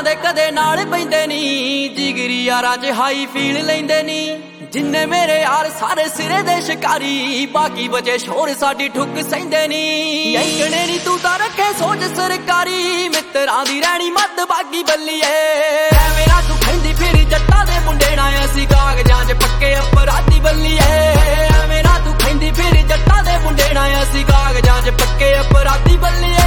दे कदे नाल पैंदे नी, जिगरी यारां च हाई फील लैंदे नी। जिन्ने मेरे यार सारे सिरे दे शिकारी, बाकी बचे शोर साडी ठुक सहिंदे नी। यंकने नी तू तां रखे सोच सरकारी, मित्तरां दी रैणी मत बागी बल्लीए। ऐवें ना तू खैंदी फिर जट्टां दे मुंडे ना, असीं कागजां च पक्के अपराधी बल्लीए। ऐवें ना तू खैंदी फिर जट्टां दे मुंडे ना, असीं कागजां च पक्के अपराधी बल्लीए।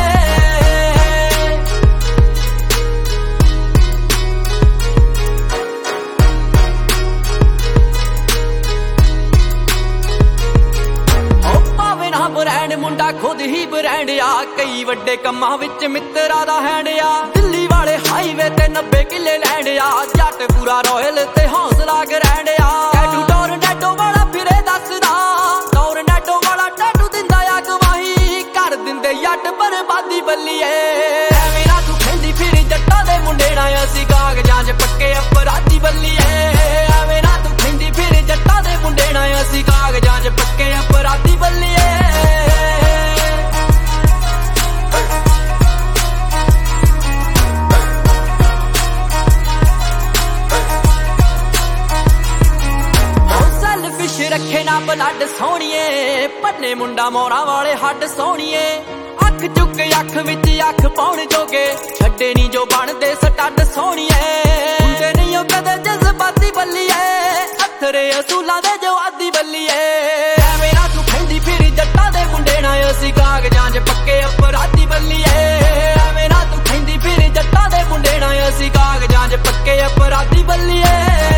ब्रैंड मुंडा खुद ही ब्रैंड आ, कई वड्डे कम्मां विच मित्तरां दा हैंड आ। दिल्ली वाले हाईवे ते 90 किले लैंड आ, जट पूरा रॉयल ते हौसला ग्रैंड आ। टैटू टोरनेटो वाला फिरे दसदा, टोरनेटो वाला टैटू दिंदा आ गवाही, कर दिंदे जट बर्बादी बल्लीए। ऐवें ना तू खैंदी फिर जट्टां दे मुंडे ना, असीं कागजां च पक्के अपराधी बल्लीए। ऐवें ना तू खैंदी फिर जट्टां दे मुंडे ना, असीं कागजां च पक्के अपराधी बल्लीए। रखे ना ब्लड सोहणीए, भन्ने मुंडा मोरा वाले हड सोहणीए। अख चुक अख विच अख पाउण जोगे, छड्डे नी जो बनदे स्टड सोहणीए। हुंदे नहीं कदे जज्बाती बल्लीए, अथरे असूलां दे जो आदी बल्लीए। ऐवें ना तू खैंदी फिर जट्टां दे मुंडे ना, असीं कागजां च पक्के अपराधी बल्लीए। ऐवें ना तू खैंदी फिर जट्टां दे मुंडे ना, असीं कागजां च पक्के अपराधी बल्लीए।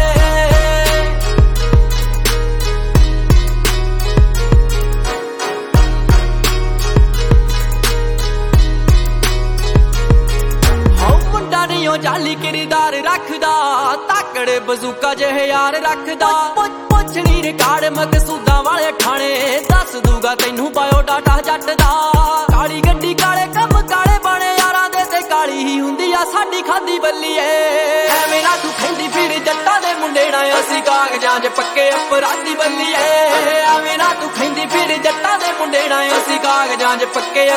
जाली किरदार रखदा, ताकड़ बजूका जहे यार रखदा। पुछनी रिकार्ड मकसूदा वाले ठाणे, दस दूगा तैनू बायोडाटा जट दा। काली गड्डी काले कम काले बने यारां दे, ते काली ही हुंदी आ साडी खादी बल्लीए। ऐवें ना तू खैंदी फिर जट्टां दे मुंडे ना, असीं कागजां च पक्के अपराधी बल्लीए। ऐवें ना तू खैंदी फिर जट्टां दे मुंडे ना, असीं कागजां च पक्के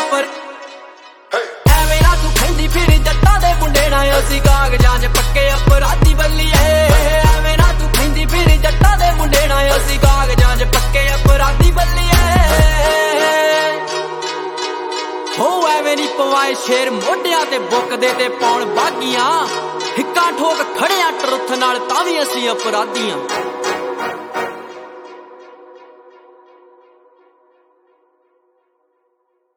फिर जट्टां दे मुंडे ना, असीं कागजां च पक्के अपराधी बल्लीए। ऐवें ना तू खैंदी फिर जट्टां दे मुंडे ना, असीं कागजां च पक्के अपराधी बल्लीए। हो ऐवें नी पवाए शेर मोढियां ते बुकदे ते पाउण बागियां, हिक्कां ठोक खड़ियां ट्रुथ नाल तां वी असीं अपराधियां।